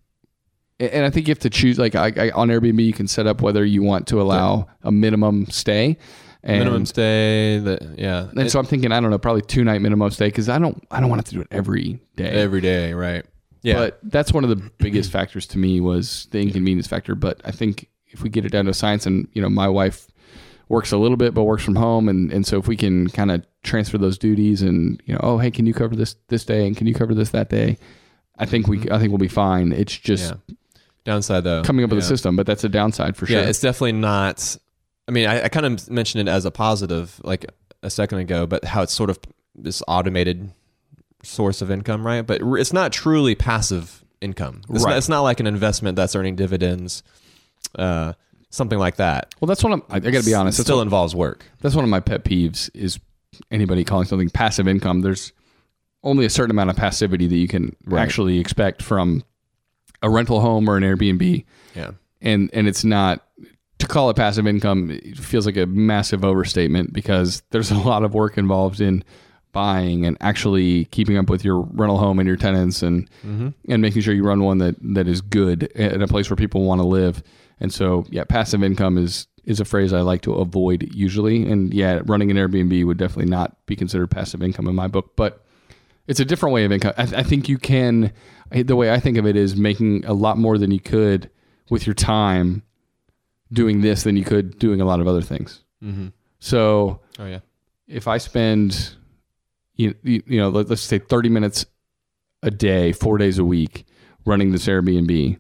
and I think you have to choose, like I, I, on Airbnb, you can set up whether you want to allow a minimum stay. And, Minimum stay. The, yeah, And so I'm thinking, I don't know, probably two night minimum stay, because I don't I don't want to have to do it every day. every day, right? Yeah, But that's one of the biggest factors to me was the inconvenience factor. But I think if we get it down to science, and you know, my wife works a little bit, but works from home, and, and so if we can kind of transfer those duties, and you know, oh hey, can you cover this this day, and can you cover this that day? I think we I think we'll be fine. It's just yeah. Downside though, coming up with yeah. a system, but that's a downside for sure. Yeah, it's definitely not. I mean, I, I kind of mentioned it as a positive like a second ago, but how it's sort of this automated source of income, right? But it's not truly passive income. It's, Right. not, it's not like an investment that's earning dividends, uh, something like that. Well, that's one of I, I got to be honest. It That's still one, involves work. that's one of my pet peeves is anybody calling something passive income. There's only a certain amount of passivity that you can Right. actually expect from a rental home or an Airbnb. Yeah. and and it's not, to call it passive income, it feels like a massive overstatement, because there's a lot of work involved in buying and actually keeping up with your rental home and your tenants, and Mm-hmm. and making sure you run one that that is good in a place where people want to live. And so yeah, passive income is is a phrase I like to avoid usually. And yeah, running an Airbnb would definitely not be considered passive income in my book, but it's a different way of income. I, I think you can, the way I think of it is making a lot more than you could with your time doing this than you could doing a lot of other things. Mm-hmm. So Oh yeah. if I spend, you, you, you know, let, let's say thirty minutes a day, four days a week running this Airbnb,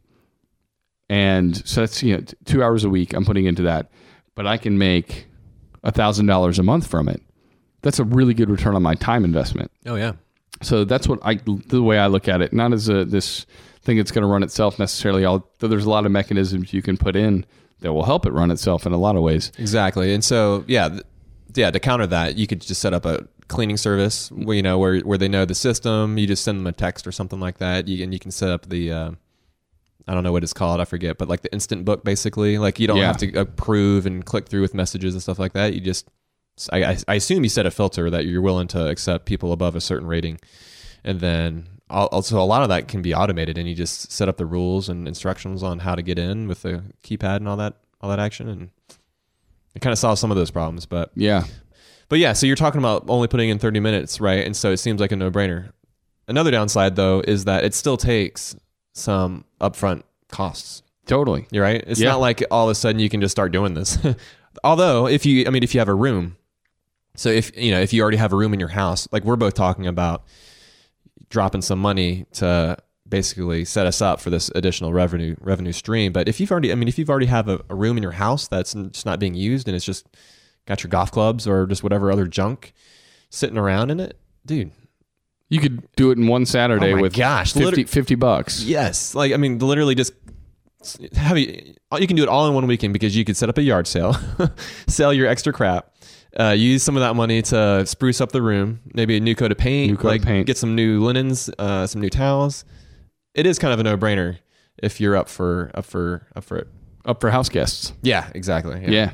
and so that's, you know, t- two hours a week I'm putting into that, but I can make a thousand dollars a month from it. That's a really good return on my time investment. Oh yeah. So that's what I, the way I look at it, not as a, this thing that's going to run itself necessarily. I'll, there's a lot of mechanisms you can put in that will help it run itself in a lot of ways. Exactly. And so, yeah, th- yeah, to counter that, you could just set up a cleaning service where, you know, where, where they know the system, you just send them a text or something like that. You, and you can set up the, uh, I don't know what it's called, I forget, but like the instant book, basically. Like you don't Yeah. have to approve and click through with messages and stuff like that. You just, I, I, I assume you set a filter that you're willing to accept people above a certain rating. And then also a lot of that can be automated, and you just set up the rules and instructions on how to get in with the keypad and all that, all that action. And it kind of solves some of those problems, but Yeah. But yeah, so you're talking about only putting in thirty minutes, right? And so it seems like a no-brainer. Another downside, though, is that it still takes some upfront costs. Totally. You're right. It's Yeah. not like all of a sudden you can just start doing this. Although, if you, I mean, if you have a room, so if you know, if you already have a room in your house, like we're both talking about, dropping some money to basically set us up for this additional revenue revenue stream. But if you've already, I mean, if you've already have a, a room in your house that's just not being used, and it's just got your golf clubs or just whatever other junk sitting around in it, dude. You could do it in one Saturday Oh my with gosh, fifty, liter- fifty bucks. Yes. Like, I mean, literally just have you, you can do it all in one weekend, because you could set up a yard sale, sell your extra crap, uh, use some of that money to spruce up the room, maybe a new coat of paint, New coat of like paint. get some new linens, uh, some new towels. It is kind of a no brainer if you're up for, up for, up for it. Up for house guests. Yeah, exactly. Yeah.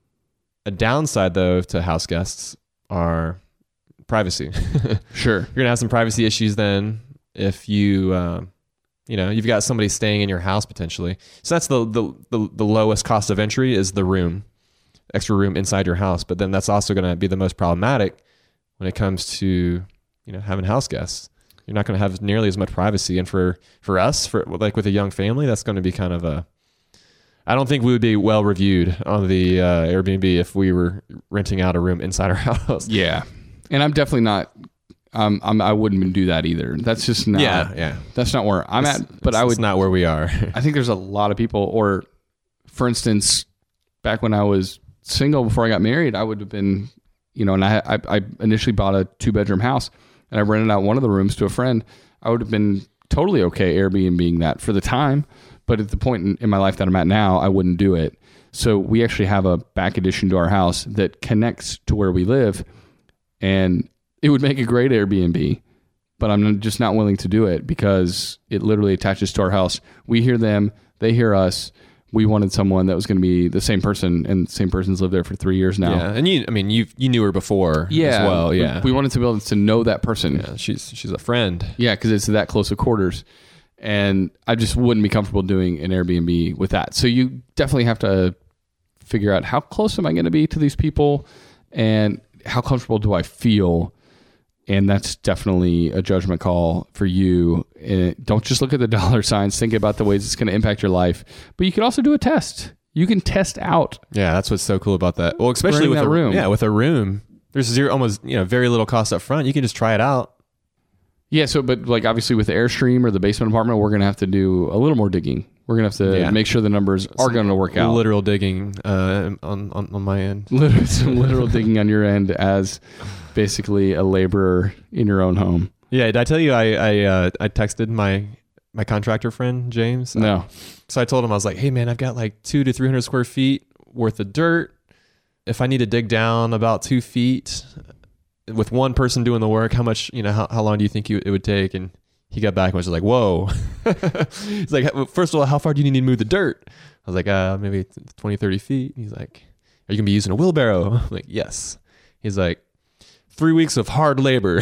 A downside though to house guests are privacy. Sure. You're gonna have some privacy issues then if you, uh, you know, you've got somebody staying in your house potentially. So that's the, the the the lowest cost of entry is the room, extra room inside your house. But then that's also going to be the most problematic when it comes to, you know, having house guests. You're not going to have nearly as much privacy, and for for us, for like with a young family, that's going to be kind of a I don't think we would be well reviewed on the uh, Airbnb if we were renting out a room inside our house. Yeah. And I'm definitely not, um, I'm, I wouldn't do that either. That's just not, Yeah, yeah. that's not where I'm It's- at, but I it's would, not where we are. I think there's a lot of people, or for instance, back when I was single before I got married, I would have been, you know, and I, I, I initially bought a two bedroom house and I rented out one of the rooms to a friend. I would have been totally okay Airbnb-ing that for the time. But at the point in, in my life that I'm at now, I wouldn't do it. So we actually have a back addition to our house that connects to where we live. And it would make a great Airbnb, but I'm just not willing to do it because it literally attaches to our house. We hear them, they hear us. We wanted someone that was going to be the same person, and the same person's lived there for three years now. Yeah, and you, I mean, you you knew her before Yeah, as well. we- Yeah, We, wanted to be able to know that person. yeah, she's she's a friend. Yeah, because it's that close of quarters. And I just wouldn't be comfortable doing an Airbnb with that. So you definitely have to figure out how close am I going to be to these people and how comfortable do I feel? And that's definitely a judgment call for you. And don't just look at the dollar signs. Think about the ways it's going to impact your life. But you can also do a test. You can test out. Yeah, that's what's so cool about that. Well, especially Renting with that a room. Yeah, with a room, there's zero, almost you know, very little cost up front. You can just try it out. Yeah, so but like obviously with the Airstream or the basement apartment, we're going to have to do a little more digging. We're going to have to Yeah. make sure the numbers are going to work out. Literal digging uh, on, on on my end. Literal, some literal digging on your end as basically a laborer in your own home. Yeah, did I tell you I I uh, I texted my my contractor friend James? No. So I told him, I was like, hey man, I've got like two to three hundred square feet worth of dirt. If I need to dig down about two feet with one person doing the work, how much, you know, how, how long do you think you, it would take? And he got back and was like, whoa. He's like, first of all, how far do you need to move the dirt? I was like, uh, maybe twenty, thirty feet. He's like, are you gonna be using a wheelbarrow? I'm like, yes. He's like, three weeks of hard labor.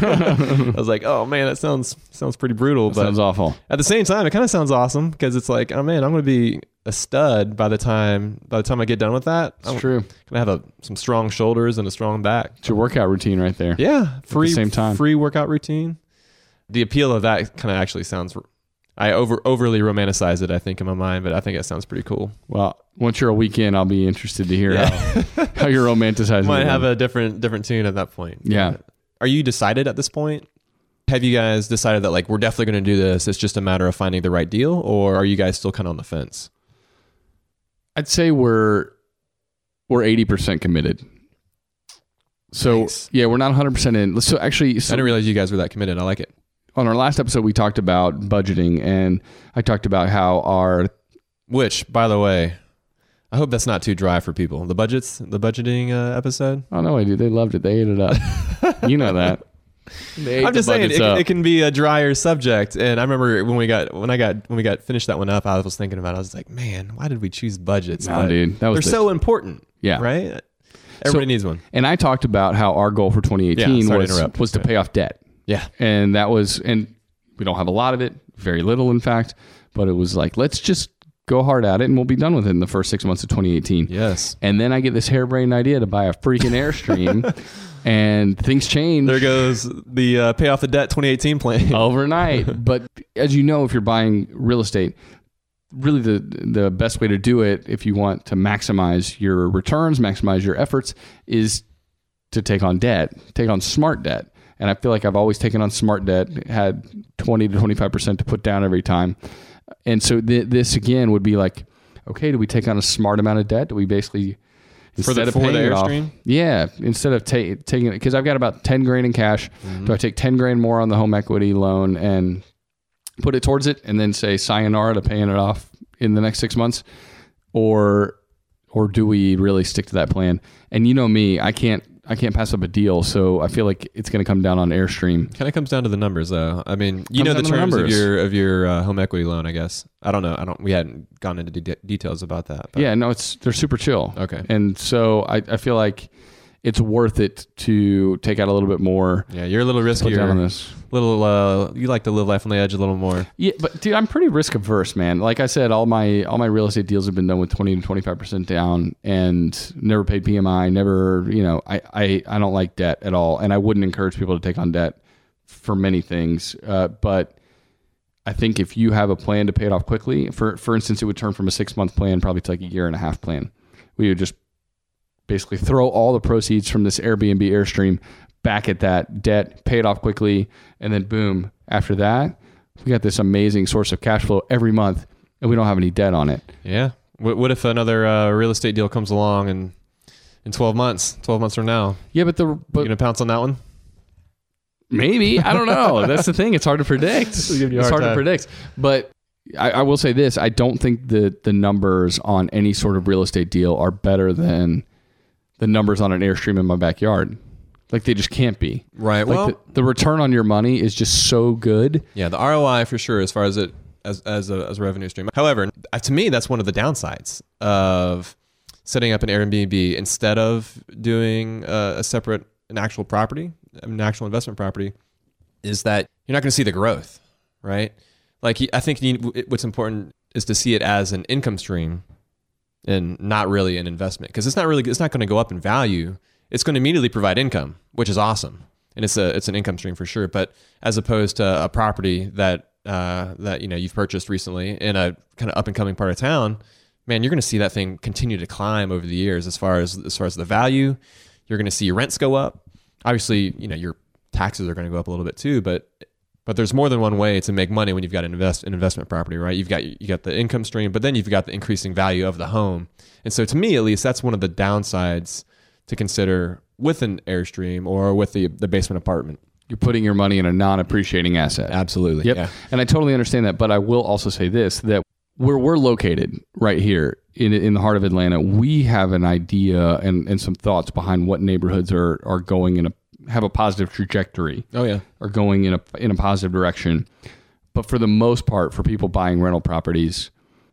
I was like, oh man, that sounds sounds pretty brutal. That but sounds awful. at the same time, it kind of sounds awesome because it's like, oh man, I'm gonna be a stud by the time by the time I get done with that. It's I'm true. gonna have a, some strong shoulders and a strong back. It's your workout routine right there. Yeah, free same time. free workout routine. The appeal of that kind of actually sounds. I over overly romanticize it, I think, in my mind, but I think it sounds pretty cool. Well, once you're a weekend, I'll be interested to hear Yeah. how, how you're romanticizing Might it. have a different different tune at that point. Yeah. Are you decided at this point? Have you guys decided that like we're definitely going to do this? It's just a matter of finding the right deal, or are you guys still kind of on the fence? I'd say we're we're eighty percent committed. So Nice. yeah, we're not one hundred percent in. So actually, I so didn't realize you guys were that committed. I like it. on our last episode, we talked about budgeting, and I talked about how our Which, by the way, I hope that's not too dry for people. The budgets, the budgeting uh, episode. oh no, I do. They loved it. They ate it up. You know that. They ate I'm the just saying budgets it, up. it can be a drier subject. And I remember when we got when I got when we got finished that one up, I was thinking about it. I was like, man, why did we choose budgets? No, But dude, that was they're the- so important. Yeah. Right. Everybody So- needs one. And I talked about how our goal for twenty eighteen Yeah, sorry to was, interrupt. was to pay off debt. Yeah. And that was, and we don't have a lot of it, very little, in fact, but it was like, let's just go hard at it and we'll be done with it in the first six months of twenty eighteen. Yes. And then I get this harebrained idea to buy a freaking Airstream and things change There goes the uh, pay off the debt twenty eighteen plan. overnight. But as you know, if you're buying real estate, really the the best way to do it, if you want to maximize your returns, maximize your efforts, is to take on debt, take on smart debt. And I feel like I've always taken on smart debt, had twenty to twenty-five percent to put down every time. And so th- this again would be like, okay, do we take on a smart amount of debt? Do we basically, For the- instead of for the paying it off, Airstream? yeah, instead of ta- taking it, because I've got about ten grand in cash, Mm-hmm. do I take ten grand more on the home equity loan and put it towards it and then say sayonara to paying it off in the next six months? Or, or do we really stick to that plan? And you know me, I can't, I can't pass up a deal. So I feel like it's going to come down on Airstream. Kind of comes down to the numbers, though. I mean, you Comes know the down to the terms of numbers. your of your uh, home equity loan, I guess. I don't know. I don't. We hadn't gone into de- details about that. But. Yeah, no, it's, they're super chill. Okay. And so I, I feel like it's worth it to take out a little bit more. Yeah, you're a little Put down on riskier. this. Little. Uh, you like to live life on the edge a little more. Yeah, but dude, I'm pretty risk averse, man. Like I said, all my all my real estate deals have been done with twenty to twenty-five percent down, and never paid P M I. Never, you know, I I, I don't like debt at all, and I wouldn't encourage people to take on debt for many things. Uh, but I think if you have a plan to pay it off quickly, for for instance, it would turn from a six month plan probably to like a year and a half plan. We would just basically throw all the proceeds from this Airbnb Airstream back at that debt, pay it off quickly, and then boom, after that, we got this amazing source of cash flow every month, and we don't have any debt on it. Yeah. What, what if another uh, real estate deal comes along and in twelve months, twelve months from now? Yeah, but the but you gonna pounce on that one? Maybe. I don't know. That's the thing. It's hard to predict. It's hard hard time. to predict. But I, I will say this. I don't think that the numbers on any sort of real estate deal are better than the numbers on an Airstream in my backyard. Like, they just can't be. Right. Like well, the, the return on your money is just so good. Yeah, the R O I for sure as far as it as as a, as a revenue stream. However, to me, that's one of the downsides of setting up an Airbnb instead of doing a, a separate, an actual property, an actual investment property, is that you're not going to see the growth, right? Like, I think you, what's important is to see it as an income stream and not really an investment, because it's not really, it's not going to go up in value. It's going to immediately provide income, which is awesome, and it's a it's an income stream for sure. But as opposed to a property that uh, that you know you've purchased recently in a kind of up and coming part of town, man, you're going to see that thing continue to climb over the years as far as as far as the value. You're going to see your rents go up. Obviously, you know your taxes are going to go up a little bit too, but but there's more than one way to make money when you've got an invest an investment property, right? You've got you got the income stream, but then you've got the increasing value of the home. And so, to me, at least, that's one of the downsides to consider with an Airstream or with the the basement apartment. You're putting your money in a non-appreciating asset. Absolutely. Yep. Yeah. And I totally understand that, but I will also say this, that where we're located right here in in the heart of Atlanta, we have an idea and, and some thoughts behind what neighborhoods are are going in a have a positive trajectory. Oh yeah. Are going in a in a positive direction. But for the most part, for people buying rental properties,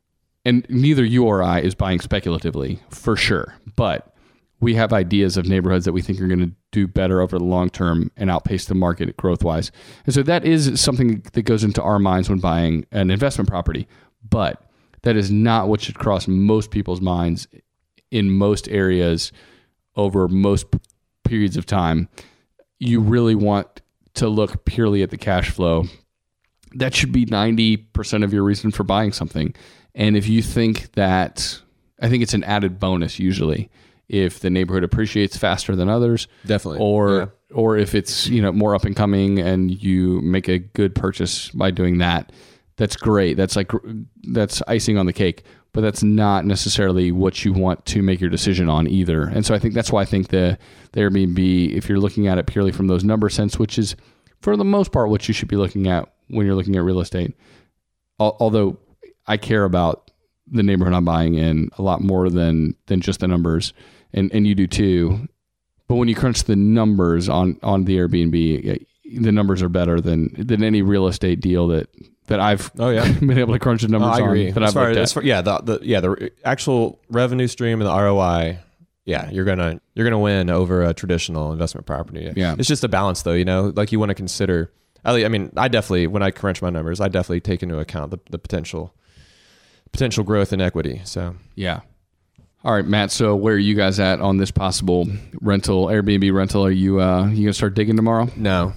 and neither you or I is buying speculatively, for sure, but we have ideas of neighborhoods that we think are going to do better over the long term and outpace the market growth wise. And so that is something that goes into our minds when buying an investment property. But that is not what should cross most people's minds in most areas over most p- periods of time. You really want to look purely at the cash flow. That should be ninety percent of your reason for buying something. And if you think that, I think it's an added bonus usually, if the neighborhood appreciates faster than others, definitely, or yeah. or if it's, you know, more up and coming and you make a good purchase by doing that, that's great. That's like that's icing on the cake, but that's not necessarily what you want to make your decision on either. And so I think that's why I think the, the Airbnb, if you're looking at it purely from those number sense, which is for the most part what you should be looking at when you're looking at real estate, Al- although I care about the neighborhood I'm buying in a lot more than than just the numbers. And and you do too. But when you crunch the numbers on, on the Airbnb, the numbers are better than than any real estate deal that, that I've oh, yeah. been able to crunch the numbers oh, I agree. on. That as I've far, looked as at. far, yeah, the, the yeah the actual revenue stream and the R O I, yeah, you're gonna you're gonna win over a traditional investment property. Yeah, it's just a balance though. You know, like you want to consider. I mean, I definitely when I crunch my numbers, I definitely take into account the, the potential potential growth in equity. So yeah. All right, Matt. So where are you guys at on this possible rental, Airbnb rental? Are you uh, you gonna start digging tomorrow? No.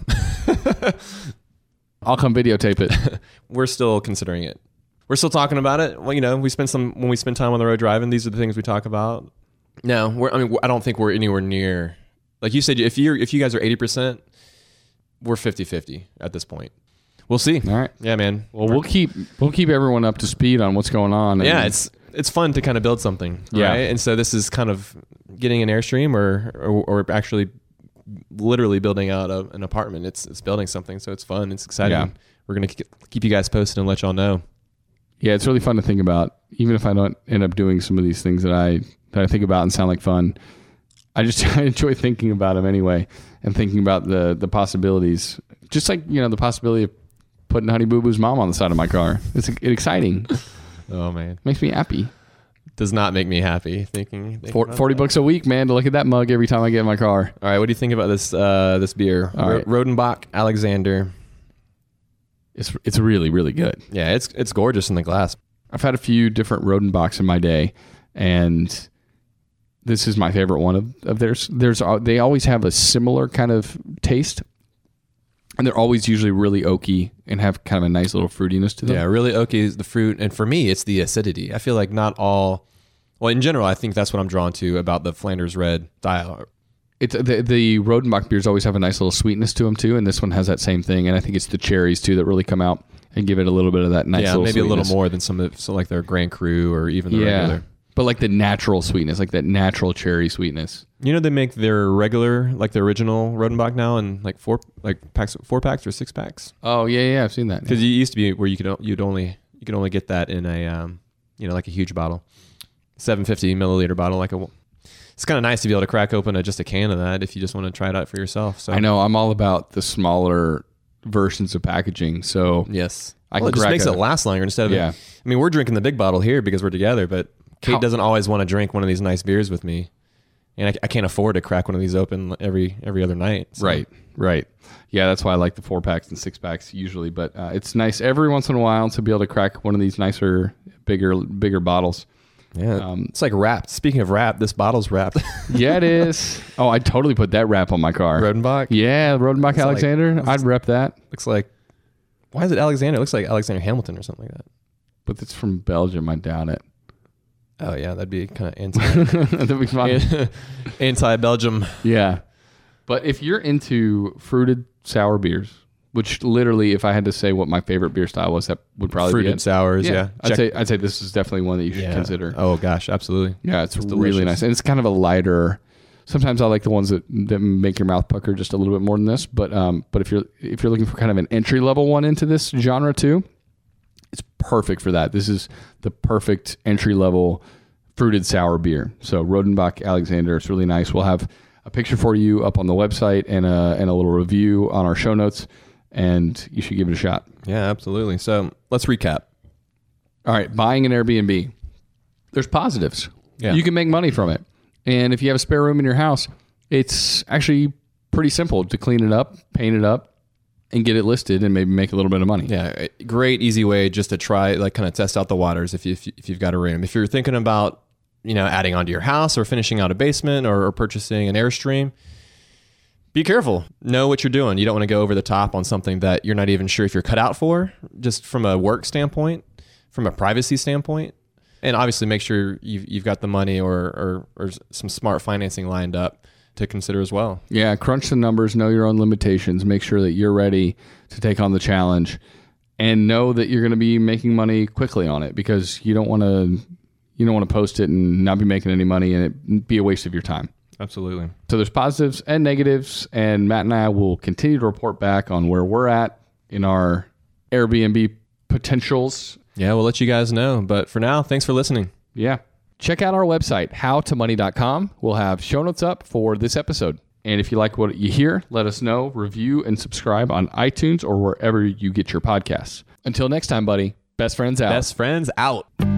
I'll come videotape it. We're still considering it. We're still talking about it. Well, you know, we spend some when we spend time on the road driving. These are the things we talk about. No, we're. I mean, I don't think we're anywhere near. Like you said, if you're if you guys are eighty percent, we're fifty-fifty at this point. We'll see. All right. Yeah, man. Well, we'll keep we'll keep everyone up to speed on what's going on. Yeah, and it's it's fun to kind of build something, yeah. right? And so this is kind of getting an Airstream or or, or actually literally building out a, an apartment. It's it's building something, so it's fun. It's exciting. Yeah. We're gonna keep you guys posted and let y'all know. Yeah, it's really fun to think about. Even if I don't end up doing some of these things that I that I think about and sound like fun, I just I enjoy thinking about them anyway, and thinking about the the possibilities. Just like, you know, the possibility of putting Honey Boo Boo's mom on the side of my car. It's, it's exciting. Oh man, makes me happy. Does not make me happy thinking. thinking For, forty that. bucks a week, man, to look at that mug every time I get in my car. All right, what do you think about this uh, this beer? All Ro- right. Rodenbach Alexander. It's it's really really good. Yeah, it's it's gorgeous in the glass. I've had a few different Rodenbachs in my day, and this is my favorite one of, of theirs. There's uh, they always have a similar kind of taste. And they're always usually really oaky and have kind of a nice little fruitiness to them. Yeah, really oaky is the fruit. And for me, it's the acidity. I feel like not all, well, in general, I think that's what I'm drawn to about the Flanders Red style. It's the, the Rodenbach beers always have a nice little sweetness to them too. And this one has that same thing. And I think it's the cherries too that really come out and give it a little bit of that nice yeah, little maybe sweetness. a little more than some of so like their Grand Cru or even the yeah. regular. But like the natural sweetness, like that natural cherry sweetness. You know, they make their regular, like the original Rodenbach now in like four, like packs, four packs or six packs. Oh yeah, yeah, I've seen that. Because it used to be where you could you'd only you could only get that in a um, you know, like a huge bottle, seven fifty milliliter bottle. Like a, it's kind of nice to be able to crack open a, just a can of that if you just want to try it out for yourself. So I know I'm all about the smaller versions of packaging. So yes, I well, can it just crack makes a- it last longer instead of Yeah. it. I mean, we're drinking the big bottle here because we're together, but Kate How- doesn't always want to drink one of these nice beers with me, and I, I can't afford to crack one of these open every every other night. So. Right, right. Yeah, that's why I like the four packs and six packs usually. But uh, it's nice every once in a while to be able to crack one of these nicer, bigger, bigger bottles. Yeah, Um, it's like wrapped. Speaking of wrap, this bottle's wrapped. Yeah, it is. Oh, I totally put that wrap on my car. Rodenbach. Yeah, Rodenbach It's like- Alexander. I'd rep that. Looks like, why is it Alexander? It looks like Alexander Hamilton or something like that. But it's from Belgium. I doubt it. Oh yeah, that'd be kind of anti That'd be fun. anti Belgium. Yeah. But if you're into fruited sour beers, which literally, if I had to say what my favorite beer style was, that would probably Fruited be it. sours. Yeah, I'd Check- say I'd say this is definitely one that you should yeah. consider. Oh gosh, absolutely. Yeah, it's, It's really delicious. nice, and it's kind of a lighter. Sometimes I like the ones that, that make your mouth pucker just a little bit more than this. But um, but if you're if you're looking for kind of an entry level one into this genre too, it's perfect for that. This is the perfect entry level fruited sour beer. So Rodenbach Alexander, it's really nice. We'll have a picture for you up on the website and a and a little review on our show notes, and you should give it a shot. Yeah, absolutely. So let's recap. All right, buying an Airbnb. There's positives. Yeah. You can make money from it. And if you have a spare room in your house, it's actually pretty simple to clean it up, paint it up, and get it listed and maybe make a little bit of money. Yeah, a great easy way just to try, like, kind of test out the waters if you if, you, if you've got a room. If you're thinking about, you know, adding onto your house or finishing out a basement or, or purchasing an Airstream, be careful. Know what you're doing. You don't want to go over the top on something that you're not even sure if you're cut out for, just from a work standpoint, from a privacy standpoint. And obviously make sure you've, you've got the money or, or, or some smart financing lined up to consider as well. Yeah, crunch the numbers, know your own limitations, make sure that you're ready to take on the challenge, and know that you're going to be making money quickly on it, because you don't want to you don't want to post it and not be making any money and it be a waste of your time. Absolutely. So there's positives and negatives, and Matt and I will continue to report back on where we're at in our Airbnb potentials. Yeah, we'll let you guys know. But for now, thanks for listening. Yeah. Check out our website, how to money dot com. We'll have show notes up for this episode. And if you like what you hear, let us know, review, and subscribe on iTunes or wherever you get your podcasts. Until next time, buddy, best friends out. Best friends out.